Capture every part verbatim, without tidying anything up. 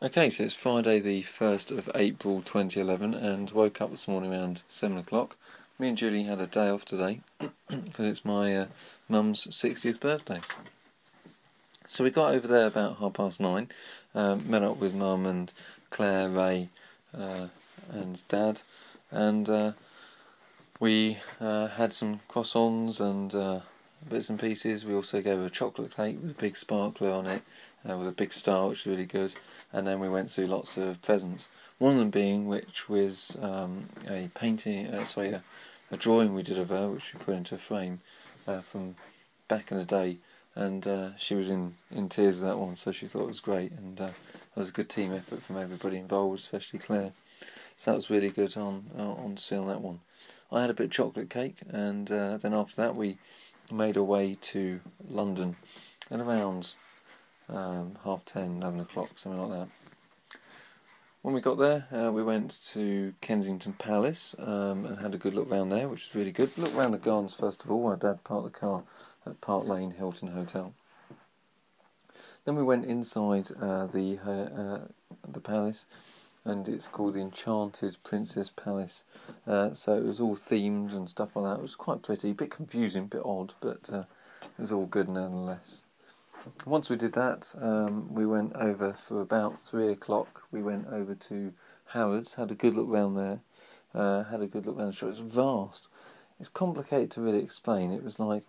Okay, so it's Friday the first of April twenty eleven and woke up this morning around seven o'clock. Me and Julie had a day off today because it's my uh, mum's sixtieth birthday. So we got over there about half past nine, um, met up with mum and Claire, Ray uh, and dad, and uh, we uh, had some croissants and uh, bits and pieces. We also gave her a chocolate cake with a big sparkler on it, uh, with a big star, which was really good. And then we went through lots of presents. One of them being, which was um, a painting, uh, sorry, a, a drawing we did of her, which we put into a frame uh, from back in the day. And uh, she was in, in tears with that one, so she thought it was great. And uh, it was a good team effort from everybody involved, especially Claire. So that was really good on uh, on to see on that one. I had a bit of chocolate cake, and uh, then after that we made our way to London at around um, half ten, eleven o'clock, something like that. When we got there, uh, we went to Kensington Palace um, and had a good look round there, which was really good. Look round the gardens first of all, while Dad parked the car at Park Lane Hilton Hotel. Then we went inside uh, the uh, the palace, and it's called the Enchanted Princess Palace. Uh, so it was all themed and stuff like that. It was quite pretty, a bit confusing, a bit odd, but uh, it was all good nonetheless. Once we did that, um, we went over for about three o'clock. We went over to Harrods, had a good look round there, uh, had a good look round the shop. It's vast. It's complicated to really explain. It was like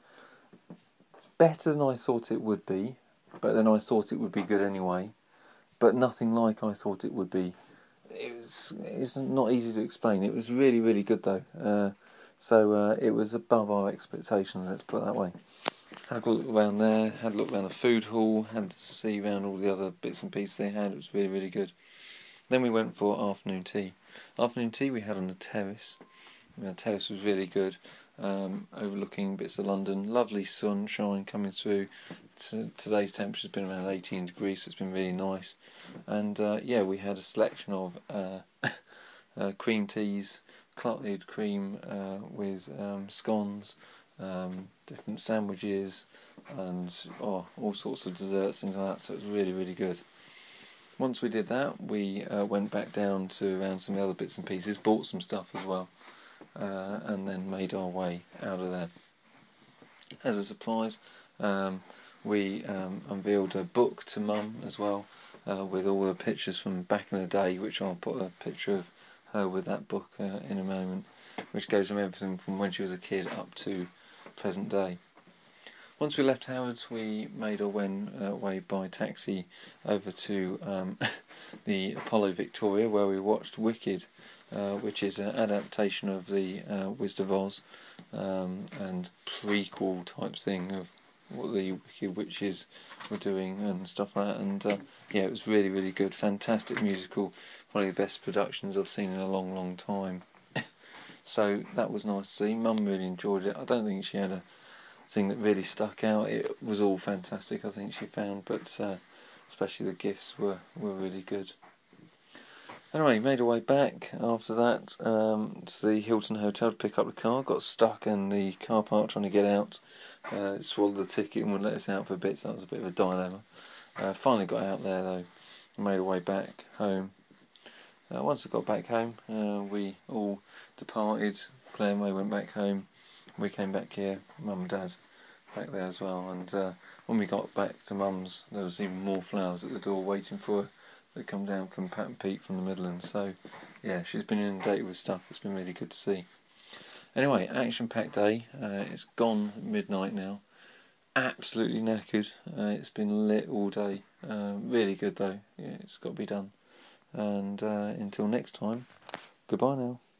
better than I thought it would be, but then I thought it would be good anyway, but nothing like I thought it would be. It was, it's not easy to explain. It was really, really good though. Uh, so uh, it was above our expectations, let's put it that way. Had a look around there, had a look around the food hall, had to see around all the other bits and pieces they had. It was really, really good. Then we went for afternoon tea. Afternoon tea we had on the terrace. The terrace was really good, um, overlooking bits of London. Lovely sunshine coming through. T- today's temperature's been around eighteen degrees, so it's been really nice. And uh, yeah, we had a selection of uh, uh, cream teas, clotted cream uh, with um, scones, um, different sandwiches, and oh, all sorts of desserts, things like that. So it was really, really good. Once we did that, we uh, went back down to around some other bits and pieces, bought some stuff as well. Uh, and then made our way out of there. As a surprise, um, we um, unveiled a book to Mum as well, uh, with all the pictures from back in the day, which I'll put a picture of her with that book uh, in a moment, which goes from everything from when she was a kid up to present day. Once we left Harrods, we made our way, uh, way by taxi over to um, the Apollo Victoria, where we watched Wicked, uh, which is an adaptation of the uh, Wizard of Oz um, and prequel type thing of what the Wicked Witches were doing and stuff like that. And uh, yeah, it was really, really good. Fantastic musical, one of the best productions I've seen in a long, long time. So that was nice to see. Mum really enjoyed it. I don't think she had a thing that really stuck out. It was all fantastic, I think she found, but uh, especially the gifts were, were really good. Anyway, made our way back after that um, to the Hilton Hotel to pick up the car. Got stuck in the car park trying to get out. Uh, it swallowed the ticket and wouldn't let us out for a bit, so that was a bit of a dilemma. Uh, finally got out there though, and made our way back home. Uh, once I got back home, uh, we all departed. Claire and May went back home. We came back here, Mum and Dad back there as well, and uh, when we got back to Mum's, there was even more flowers at the door waiting for her that come down from Pat and Pete from the Midlands. So yeah, she's been inundated with stuff. It's been really good to see. Anyway, action-packed day. Uh, it's gone midnight now. Absolutely knackered. Uh, it's been lit all day. Uh, really good though. Yeah, it's got to be done. And uh, until next time, goodbye now.